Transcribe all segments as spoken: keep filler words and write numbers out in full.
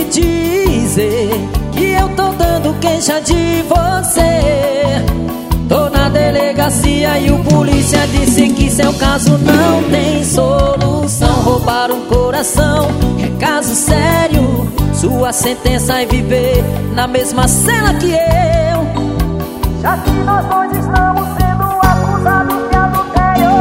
te dizer que eu tô dando queixa de você. Tô na delegacia e o polícia disse que seu caso não tem solução. Roubaram um coração, é caso sério. Sua sentença é viver na mesma cela que eu. Já que nós dois estamos sendo acusados de adultério.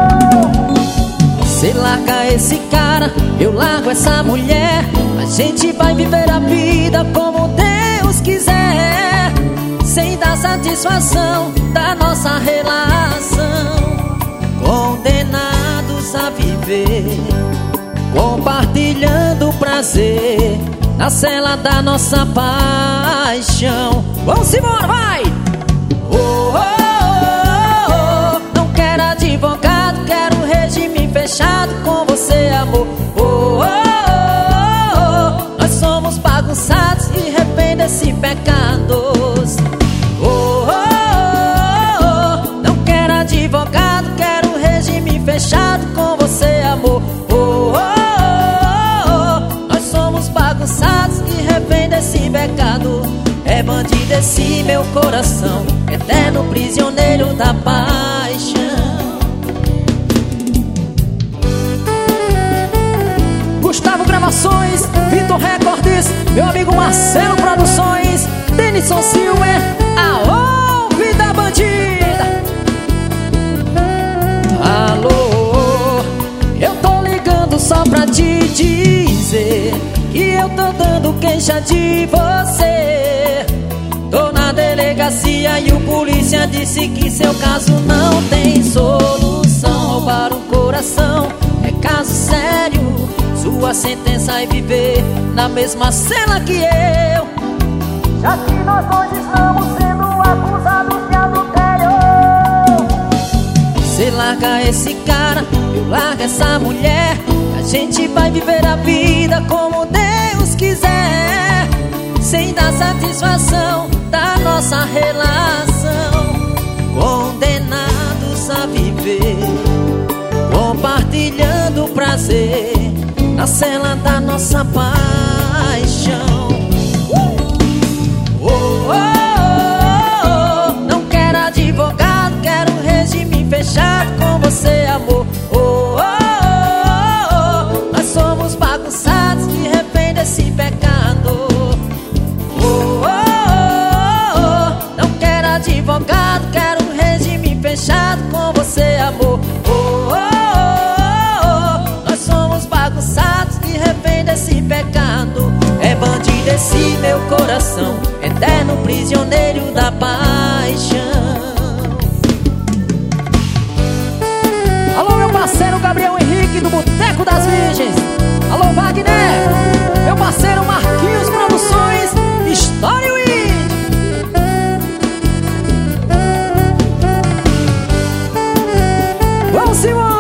Cê larga esse cara, eu largo essa mulher. A gente vai viver a vida como Deus quiser, sem dar satisfação da nossa relação. Condenados a viver, compartilhando o prazer na cela da nossa paixão. Vamos embora, vai! Oh, oh, oh, oh. Não quero advogado, quero regime fechado com você, amor. Oh, oh, oh, oh. Nós somos bagunçados e refém desse pecados. Oh, oh, oh, oh. Não quero advogado, quero regime fechado com você, amor. Oh, oh, oh. Nós somos bagunçados e refém desse pecado. É bandido esse meu coração, eterno prisioneiro da paixão. Gustavo Gravações, Vitor Recordes, meu amigo Marcelo Produções, Denison Silver, a ouve da bandida. Alô, eu tô ligando só pra te dizer que eu tô dando queixa de você. Tô na delegacia e o polícia disse que seu caso não tem solução. Roubaram um coração, é caso sério. Sua sentença é viver na mesma cela que eu. Já que nós dois estamos sendo acusados de adultério. Cê larga esse cara, eu largo essa mulher. A gente vai viver a vida como Deus quiser, sem dar satisfação da nossa relação. Condenados a viver, compartilhando o prazer na cela da nossa paixão. Oh, oh, oh, oh. Não quero advogado, quero regime fechado com você, amor. Oh, oh, oh, oh. Nós somos bagunçados e refém desse pecado. Oh, oh, oh, oh. Não quero advogado, quero regime fechado com você, amor. Oh, oh, oh, oh. Nós somos bagunçados e refém desse pecado. É bandido esse meu coração, eterno prisioneiro da paixão. Alô, meu parceiro Gabriel Henrique do Boteco das Virgens. Alô, Wagner, meu parceiro Marquinhos Produções, História e Vamos embora!